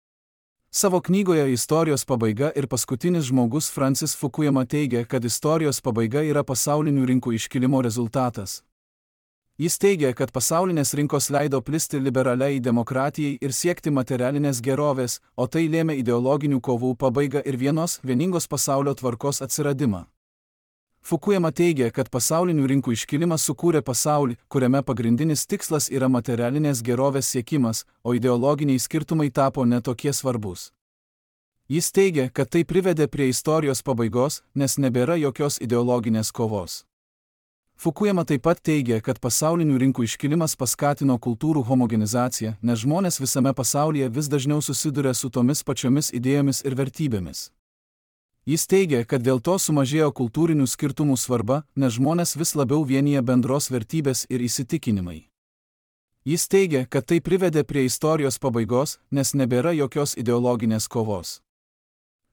Savo knygoje Istorijos pabaiga ir paskutinis žmogus Francis Fukuyama teigia, kad istorijos pabaiga yra pasaulinių rinkų iškilimo rezultatas. Jis teigia, kad pasaulinės rinkos leido plisti liberaliai demokratijai ir siekti materialinės gerovės, o tai lėmė ideologinių kovų pabaigą ir vieningos pasaulio tvarkos atsiradimą. Fukuyama teigia, kad pasaulinių rinkų iškilimas sukūrė pasaulį, kuriame pagrindinis tikslas yra materialinės gerovės siekimas, o ideologiniai skirtumai tapo netokie svarbus. Jis teigia, kad tai privedė prie istorijos pabaigos, nes nebėra jokios ideologinės kovos. Fukuyama taip pat teigia, kad pasaulinių rinkų iškilimas paskatino kultūrų homogenizaciją, nes žmonės visame pasaulyje vis dažniau susiduria su tomis pačiomis idėjomis ir vertybėmis. Jis teigia, kad dėl to sumažėjo kultūrinių skirtumų svarba, nes žmonės vis labiau vienija bendros vertybės ir įsitikinimai. Jis teigia, kad tai privedė prie istorijos pabaigos, nes nebėra jokios ideologinės kovos.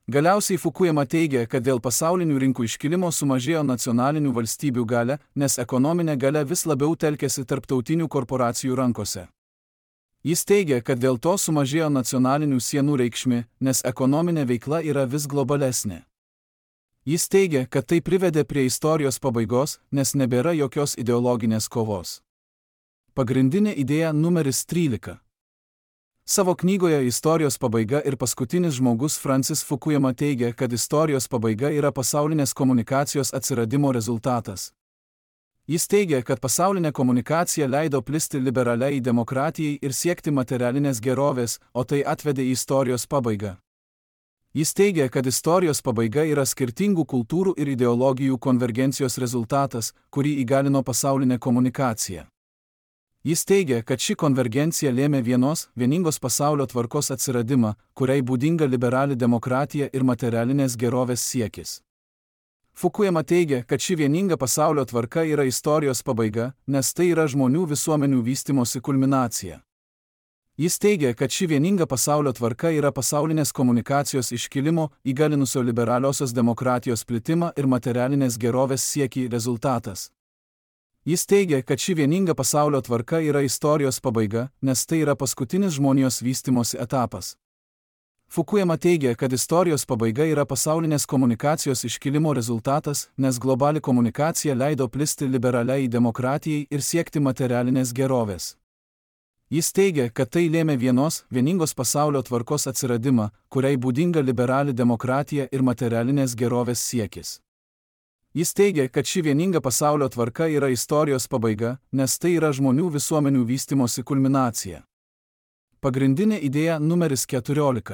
Galiausiai Fukuyama teigia, kad dėl pasaulinių rinkų iškilimo sumažėjo nacionalinių valstybių galia, nes ekonominė galia vis labiau telkėsi tarptautinių korporacijų rankose. Jis teigia, kad dėl to sumažėjo nacionalinių sienų reikšmė, nes ekonominė veikla yra vis globalesnė. Jis teigia, kad tai privedė prie istorijos pabaigos, nes nebėra jokios ideologinės kovos. Pagrindinė idėja numeris 13. Savo knygoje Istorijos pabaiga ir paskutinis žmogus Francis Fukuyama teigia, kad istorijos pabaiga yra pasaulinės komunikacijos atsiradimo rezultatas. Jis teigia, kad pasaulinė komunikacija leido plisti liberaliai demokratijai ir siekti materialinės gerovės, o tai atvedė į istorijos pabaigą. Jis teigia, kad istorijos pabaiga yra skirtingų kultūrų ir ideologijų konvergencijos rezultatas, kurį įgalino pasaulinė komunikacija. Jis teigia, kad ši konvergencija lėmė vieningos pasaulio tvarkos atsiradimą, kuriai būdinga liberali demokratija ir materialinės gerovės siekis. Fukuyama teigia, kad ši vieninga pasaulio tvarka yra istorijos pabaiga, nes tai yra žmonių visuomenių vystymosi kulminacija. Jis teigia, kad ši vieninga pasaulio tvarka yra pasaulinės komunikacijos iškilimo, įgalinusio liberaliosios demokratijos plitimą ir materialinės gerovės siekį rezultatas. Jis teigia, kad ši vieninga pasaulio tvarka yra istorijos pabaiga, nes tai yra paskutinis žmonijos vystymosi etapas. Fukuyama teigia, kad istorijos pabaiga yra pasaulinės komunikacijos iškilimo rezultatas, nes globali komunikacija leido plisti liberaliai demokratijai ir siekti materialinės gerovės. Jis teigia, kad tai lėmė vieningos pasaulio tvarkos atsiradimą, kuriai būdinga liberali demokratija ir materialinės gerovės siekis. Jis teigia, kad ši vieninga pasaulio tvarka yra istorijos pabaiga, nes tai yra žmonių visuomenių vystymosi kulminacija. Pagrindinė idėja numeris 14.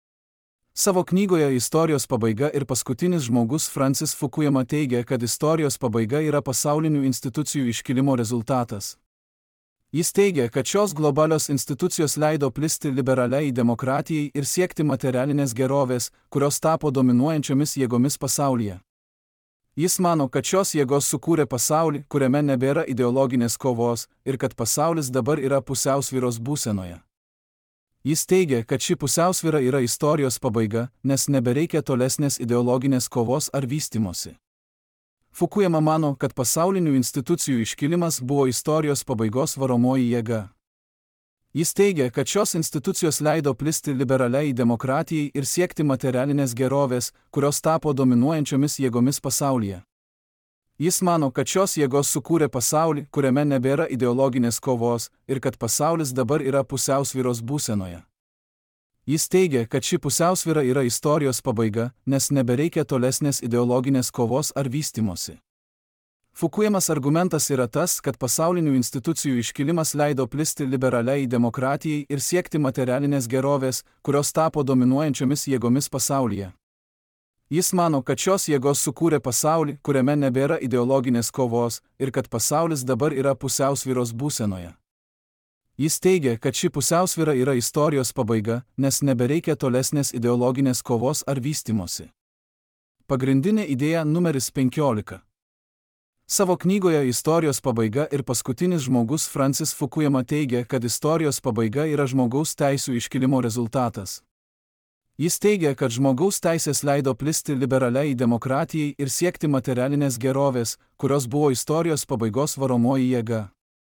Savo knygoje Istorijos pabaiga ir paskutinis žmogus Francis Fukuyama teigia, kad istorijos pabaiga yra pasaulinių institucijų iškilimo rezultatas. Jis teigia, kad šios globalios institucijos leido plisti liberaliai demokratijai ir siekti materialinės gerovės, kurios tapo dominuojančiomis jėgomis pasaulyje. Jis mano, kad šios jėgos sukūrė pasaulį, kuriame nebėra ideologinės kovos ir kad pasaulis dabar yra pusiausvyros būsenoje. Jis teigia, kad ši pusiausvyra yra istorijos pabaiga, nes nebereikia tolesnės ideologinės kovos ar vystymosi. Fukuyama mano, kad pasaulinių institucijų iškilimas buvo istorijos pabaigos varomoji jėga. Jis teigia, kad šios institucijos leido plisti liberaliai demokratijai ir siekti materialinės gerovės, kurios tapo dominuojančiomis jėgomis pasaulyje. Jis mano, kad šios jėgos sukūrė pasaulį, kuriame nebėra ideologinės kovos ir kad pasaulis dabar yra pusiausvyros būsenoje. Jis teigia, kad ši pusiausvyra yra istorijos pabaiga, nes nebereikia tolesnės ideologinės kovos ar vystymosi. Fukuyamas argumentas yra tas, kad pasaulinių institucijų iškilimas leido plisti liberaliai demokratijai ir siekti materialinės gerovės, kurios tapo dominuojančiomis jėgomis pasaulyje. Jis mano, kad šios jėgos sukūrė pasaulį, kuriame nebėra ideologinės kovos ir kad pasaulis dabar yra pusiausvyros būsenoje. Jis teigia, kad ši pusiausvyra yra istorijos pabaiga, nes nebereikia tolesnės ideologinės kovos ar vystymosi. Pagrindinė idėja numeris 15. Savo knygoje Istorijos pabaiga ir paskutinis žmogus Francis Fukuyama teigia, kad istorijos pabaiga yra žmogaus teisių iškilimo rezultatas. Jis teigia, kad žmogaus teisės leido plisti liberaliai demokratijai ir siekti materialinės gerovės, kurios buvo istorijos pabaigos varomoji jėga.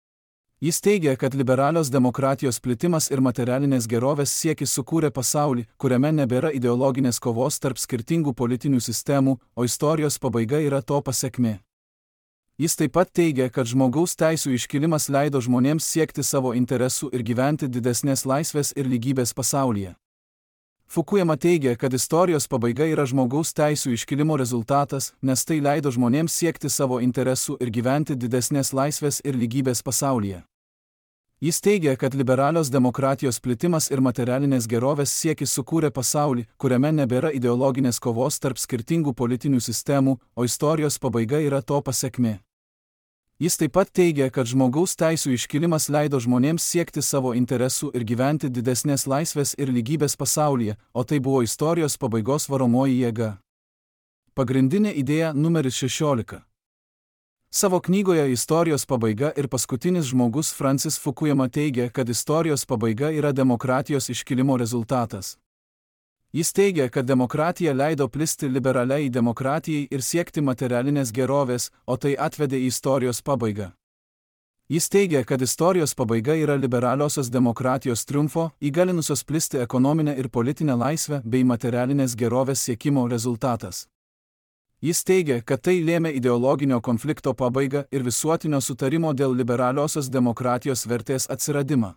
Jis teigia, kad liberalios demokratijos plitimas ir materialinės gerovės siekis sukūrė pasaulį, kuriame nebėra ideologinės kovos tarp skirtingų politinių sistemų, o istorijos pabaiga yra to pasekmė. Jis taip pat teigia, kad žmogaus teisių iškilimas leido žmonėms siekti savo interesų ir gyventi didesnės laisvės ir lygybės pasaulyje. Fukuyama teigia, kad istorijos pabaiga yra žmogaus teisių iškilimo rezultatas, nes tai leido žmonėms siekti savo interesų ir gyventi didesnės laisvės ir lygybės pasaulyje. Jis teigia, kad liberalios demokratijos plitimas ir materialinės gerovės siekis sukūrė pasaulį, kuriame nebėra ideologinės kovos tarp skirtingų politinių sistemų, o istorijos pabaiga yra to pasekmė. Jis taip pat teigia, kad žmogaus teisių iškilimas leido žmonėms siekti savo interesų ir gyventi didesnės laisvės ir lygybės pasaulyje, o tai buvo istorijos pabaigos varomoji jėga. Pagrindinė idėja numeris 16. Savo knygoje Istorijos pabaiga ir paskutinis žmogus Francis Fukuyama teigia, kad istorijos pabaiga yra demokratijos iškilimo rezultatas. Jis teigia, kad demokratija leido plisti liberaliai demokratijai ir siekti materialinės gerovės, o tai atvedė į istorijos pabaigą. Jis teigia, kad istorijos pabaiga yra liberaliosios demokratijos triumfo, įgalinusios plisti ekonominę ir politinę laisvę bei materialinės gerovės siekimo rezultatas. Jis teigia, kad tai lėmė ideologinio konflikto pabaigą ir visuotinio sutarimo dėl liberaliosios demokratijos vertės atsiradimą.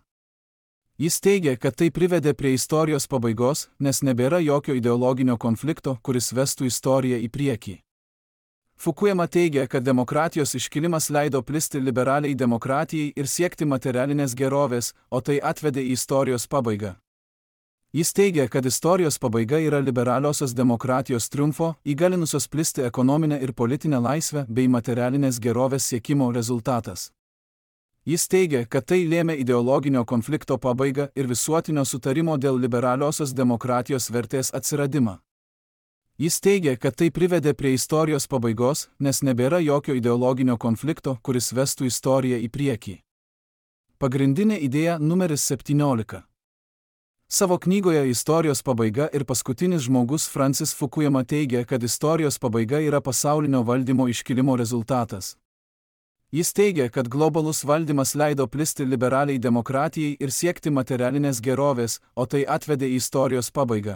Jis teigia, kad tai privedė prie istorijos pabaigos, nes nebėra jokio ideologinio konflikto, kuris vestų istoriją į priekį. Fukuyama teigia, kad demokratijos iškilimas leido plisti liberaliai demokratijai ir siekti materialinės gerovės, o tai atvedė į istorijos pabaigą. Jis teigia, kad istorijos pabaiga yra liberaliosios demokratijos triumfo, įgalinusios plisti ekonominę ir politinę laisvę bei materialinės gerovės siekimo rezultatas. Jis teigia, kad tai lėmė ideologinio konflikto pabaigą ir visuotinio sutarimo dėl liberaliosios demokratijos vertės atsiradimą. Jis teigia, kad tai privedė prie istorijos pabaigos, nes nebėra jokio ideologinio konflikto, kuris vestų istoriją į priekį. Pagrindinė idėja numeris 17. Savo knygoje Istorijos pabaiga ir paskutinis žmogus Francis Fukuyama teigia, kad istorijos pabaiga yra pasaulinio valdymo iškilimo rezultatas. Jis teigia, kad globalus valdymas leido plisti liberaliai demokratijai ir siekti materialinės gerovės, o tai atvedė į istorijos pabaigą.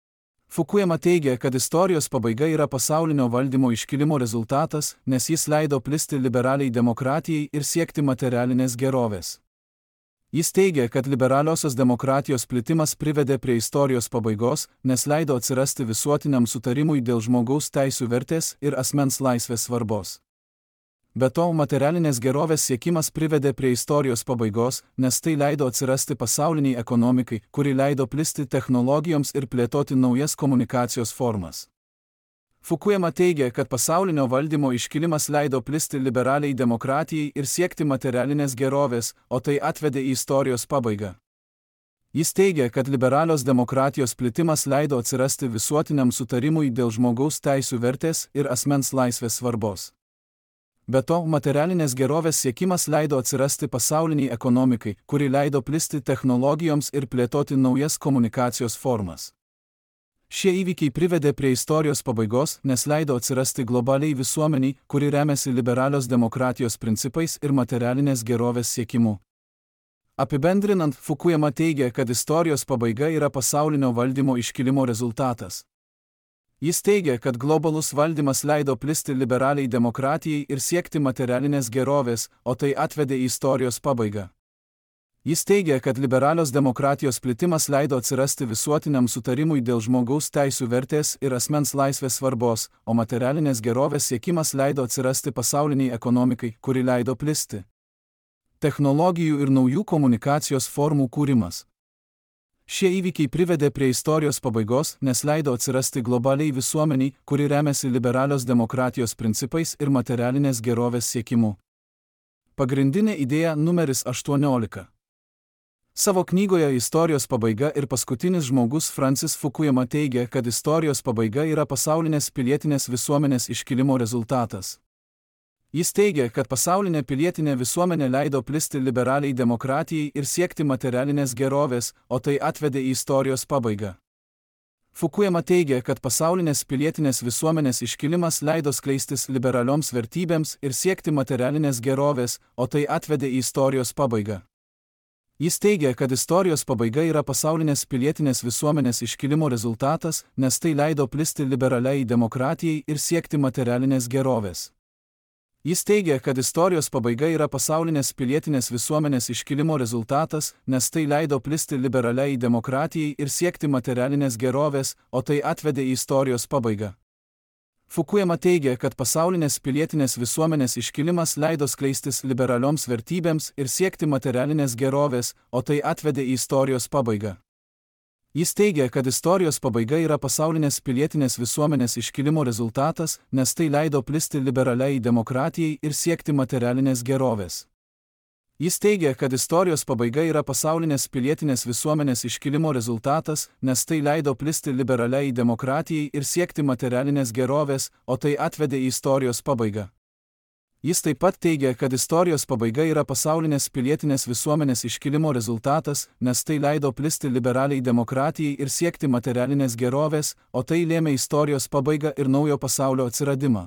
Fukuyama teigia, kad istorijos pabaiga yra pasaulinio valdymo iškilimo rezultatas, nes jis leido plisti liberaliai demokratijai ir siekti materialinės gerovės. Jis teigia, kad liberaliosios demokratijos plitimas privedė prie istorijos pabaigos, nes leido atsirasti visuotiniam sutarimui dėl žmogaus teisių vertės ir asmens laisvės svarbos. Be to, materialinės gerovės siekimas privedė prie istorijos pabaigos, nes tai leido atsirasti pasauliniai ekonomikai, kuri leido plisti technologijoms ir plėtoti naujas komunikacijos formas. Fukuyama teigia, kad pasaulinio valdymo iškilimas leido plisti liberaliai demokratijai ir siekti materialinės gerovės, o tai atvedė į istorijos pabaigą. Jis teigia, kad liberalios demokratijos plitimas leido atsirasti visuotiniam sutarimui dėl žmogaus teisių vertės ir asmens laisvės svarbos. Be to, materialinės gerovės siekimas leido atsirasti pasauliniai ekonomikai, kuri leido plisti technologijoms ir plėtoti naujas komunikacijos formas. Šie įvykiai privedė prie istorijos pabaigos, nes leido atsirasti globaliai visuomeniai, kuri remiasi liberalios demokratijos principais ir materialinės gerovės siekimu. Apibendrinant, Fukuyama teigia, kad istorijos pabaiga yra pasaulinio valdymo iškilimo rezultatas. Jis teigia, kad globalus valdymas leido plisti liberaliai demokratijai ir siekti materialinės gerovės, o tai atvedė į istorijos pabaigą. Jis teigia, kad liberalios demokratijos plitimas leido atsirasti visuotiniam sutarimui dėl žmogaus teisių vertės ir asmens laisvės svarbos, o materialinės gerovės siekimas leido atsirasti pasauliniai ekonomikai, kuri leido plisti technologijų ir naujų komunikacijos formų kūrimas. Šie įvykiai privedė prie istorijos pabaigos, nes leido atsirasti globaliai visuomeniai, kuri remiasi liberalios demokratijos principais ir materialinės gerovės siekimu. Pagrindinė idėja numeris 18. Savo knygoje Istorijos pabaiga ir paskutinis žmogus Francis Fukuyama teigia, kad istorijos pabaiga yra pasaulinės pilietinės visuomenės iškilimo rezultatas. Jis teigia, kad pasaulinė pilietinė visuomenė leido plisti liberaliai demokratijai ir siekti materialinės gerovės, o tai atvedė į istorijos pabaigą. Fukuyama teigia, kad pasaulinės pilietinės visuomenės iškilimas leido skleistis liberalioms vertybėms ir siekti materialinės gerovės, o tai atvedė į istorijos pabaigą. Jis teigia, kad istorijos pabaiga yra pasaulinės pilietinės visuomenės iškilimo rezultatas, nes tai leido plisti liberaliai demokratijai ir siekti materialinės gerovės. Jis teigia, kad istorijos pabaiga yra pasaulinės pilietinės visuomenės iškilimo rezultatas, nes tai leido plisti liberaliai demokratijai ir siekti materialinės gerovės, o tai atvedė į istorijos pabaigą. Fukuyama teigia, kad pasaulinės pilietinės visuomenės iškilimas leido skleistis liberalioms vertybėms ir siekti materialinės gerovės, o tai atvedė į istorijos pabaigą. Jis teigia, kad istorijos pabaiga yra pasaulinės pilietinės visuomenės iškilimo rezultatas, nes tai leido plisti liberaliai demokratijai ir siekti materialinės gerovės. Jis teigia, kad istorijos pabaiga yra pasaulinės pilietinės visuomenės iškilimo rezultatas, nes tai leido plisti liberaliai demokratijai ir siekti materialinės gerovės, o tai atvedė į istorijos pabaigą. Jis taip pat teigia, kad istorijos pabaiga yra pasaulinės pilietinės visuomenės iškilimo rezultatas, nes tai leido plisti liberaliai demokratijai ir siekti materialinės gerovės, o tai lėmė istorijos pabaigą ir naujo pasaulio atsiradimą.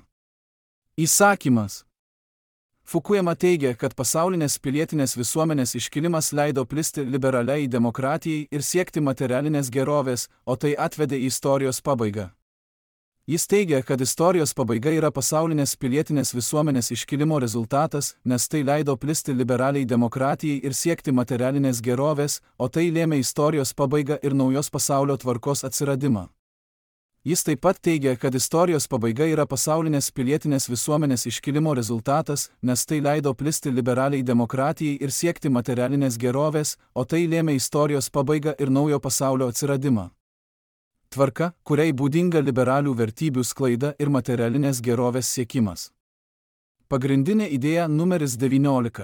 Įsakymas. Fukuyama teigia, kad pasaulinės pilietinės visuomenės iškilimas leido plisti liberaliai demokratijai ir siekti materialinės gerovės, o tai atvedė į istorijos pabaigą. Jis teigia, kad istorijos pabaiga yra pasaulinės pilietinės visuomenės iškilimo rezultatas, nes tai leido plisti liberaliai demokratijai ir siekti materialinės gerovės, o tai lėmė istorijos pabaigą ir naujos pasaulio tvarkos atsiradimą. Jis taip pat teigia, kad istorijos pabaiga yra pasaulinės pilietinės visuomenės iškilimo rezultatas, nes tai leido plisti liberaliai demokratijai ir siekti materialinės gerovės, o tai lėmė istorijos pabaigą ir naujo pasaulio atsiradimą. Tvarka, kuriai būdinga liberalių vertybių sklaida ir materialinės gerovės siekimas. Pagrindinė idėja numeris 19.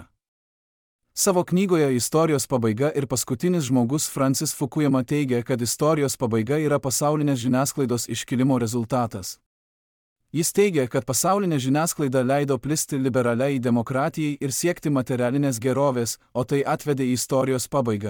Savo knygoje Istorijos pabaiga ir paskutinis žmogus Francis Fukuyama teigia, kad istorijos pabaiga yra pasaulinės žiniasklaidos iškilimo rezultatas. Jis teigia, kad pasaulinė žiniasklaida leido plisti liberaliai demokratijai ir siekti materialinės gerovės, o tai atvedė į istorijos pabaigą.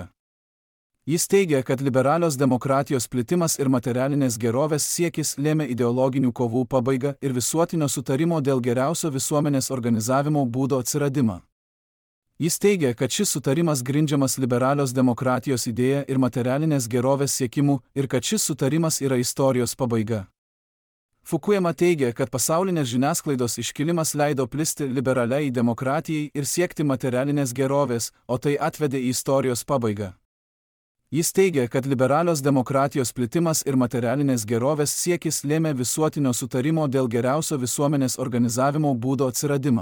Jis teigia, kad liberalios demokratijos plitimas ir materialinės gerovės siekis lėmė ideologinių kovų pabaigą ir visuotinio sutarimo dėl geriausio visuomenės organizavimo būdo atsiradimą. Jis teigia, kad šis sutarimas grindžiamas liberalios demokratijos idėja ir materialinės gerovės siekimu ir kad šis sutarimas yra istorijos pabaiga. Fukuyama teigia, kad pasaulinės žiniasklaidos iškilimas leido plisti liberaliai demokratijai ir siekti materialinės gerovės, o tai atvedė į istorijos pabaigą. Jis teigia, kad liberalios demokratijos plitimas ir materialinės gerovės siekis lėmė visuotinio sutarimo dėl geriausio visuomenės organizavimo būdo atsiradimą.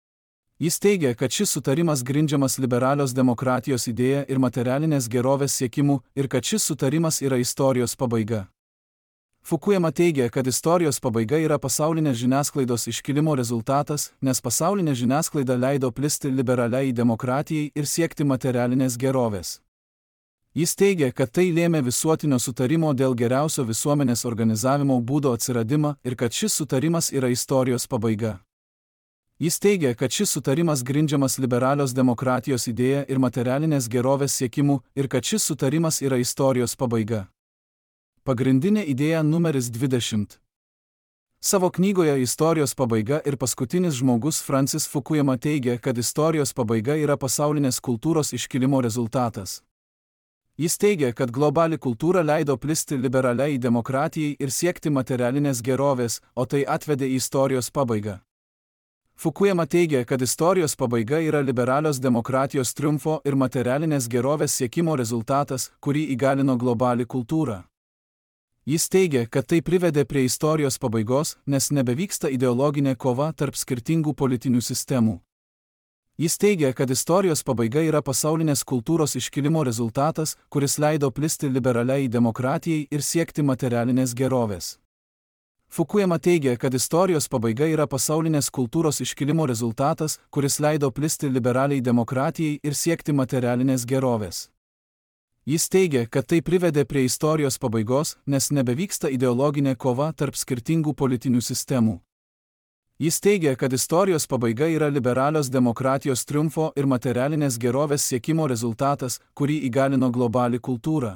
Jis teigia, kad šis sutarimas grindžiamas liberalios demokratijos idėja ir materialinės gerovės siekimu ir kad šis sutarimas yra istorijos pabaiga. Fukuyama teigia, kad istorijos pabaiga yra pasaulinės žiniasklaidos iškilimo rezultatas, nes pasaulinė žiniasklaida leido plisti liberaliai demokratijai ir siekti materialinės gerovės. Jis teigia, kad tai lėmė visuotinio sutarimo dėl geriausio visuomenės organizavimo būdo atsiradimą ir kad šis sutarimas yra istorijos pabaiga. Jis teigia, kad šis sutarimas grindžiamas liberalios demokratijos idėja ir materialinės gerovės siekimu ir kad šis sutarimas yra istorijos pabaiga. Pagrindinė idėja numeris 20. Savo knygoje Istorijos pabaiga ir paskutinis žmogus Francis Fukuyama teigia, kad istorijos pabaiga yra pasaulinės kultūros iškilimo rezultatas. Jis teigia, kad globali kultūra leido plisti liberaliai demokratijai ir siekti materialinės gerovės, o tai atvedė į istorijos pabaigą. Fukuyama teigia, kad istorijos pabaiga yra liberalios demokratijos triumfo ir materialinės gerovės siekimo rezultatas, kurį įgalino globali kultūra. Jis teigia, kad tai privedė prie istorijos pabaigos, nes nebevyksta ideologinė kova tarp skirtingų politinių sistemų. Jis teigia, kad istorijos pabaiga yra pasaulinės kultūros iškilimo rezultatas, kuris leido plisti liberaliai demokratijai ir siekti materialinės gerovės. Fukuyama teigia, kad istorijos pabaiga yra pasaulinės kultūros iškilimo rezultatas, kuris leido plisti liberaliai demokratijai ir siekti materialinės gerovės. Jis teigia, kad tai privedė prie istorijos pabaigos, nes nebevyksta ideologinė kova tarp skirtingų politinių sistemų. Jis teigia, kad istorijos pabaiga yra liberalios demokratijos triumfo ir materialinės gerovės siekimo rezultatas, kurį įgalino globali kultūra.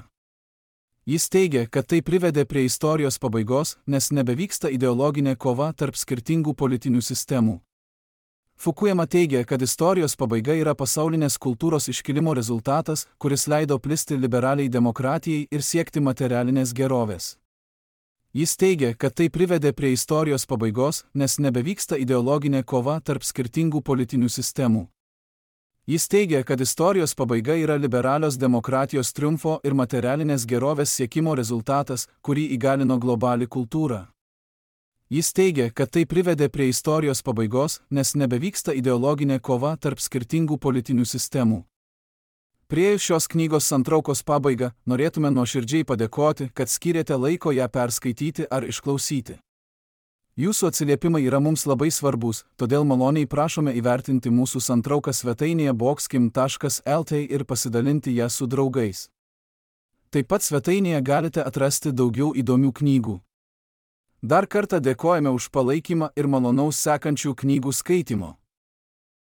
Jis teigia, kad tai privedė prie istorijos pabaigos, nes nebevyksta ideologinė kova tarp skirtingų politinių sistemų. Fukuyama teigia, kad istorijos pabaiga yra pasaulinės kultūros iškilimo rezultatas, kuris leido plisti liberaliai demokratijai ir siekti materialinės gerovės. Jis teigia, kad tai privedė prie istorijos pabaigos, nes nebevyksta ideologinė kova tarp skirtingų politinių sistemų. Jis teigia, kad istorijos pabaiga yra liberalios demokratijos triumfo ir materialinės gerovės siekimo rezultatas, kurį įgalino globali kultūra. Jis teigia, kad tai privedė prie istorijos pabaigos, nes nebevyksta ideologinė kova tarp skirtingų politinių sistemų. Priėjus šios knygos santraukos pabaigą, norėtume nuoširdžiai padėkoti, kad skyrėte laiko ją perskaityti ar išklausyti. Jūsų atsiliepimai yra mums labai svarbus, todėl maloniai prašome įvertinti mūsų santrauką svetainėje boxkim.lt ir pasidalinti ją su draugais. Taip pat svetainėje galite atrasti daugiau įdomių knygų. Dar kartą dėkojame už palaikymą ir malonaus sekančių knygų skaitimo.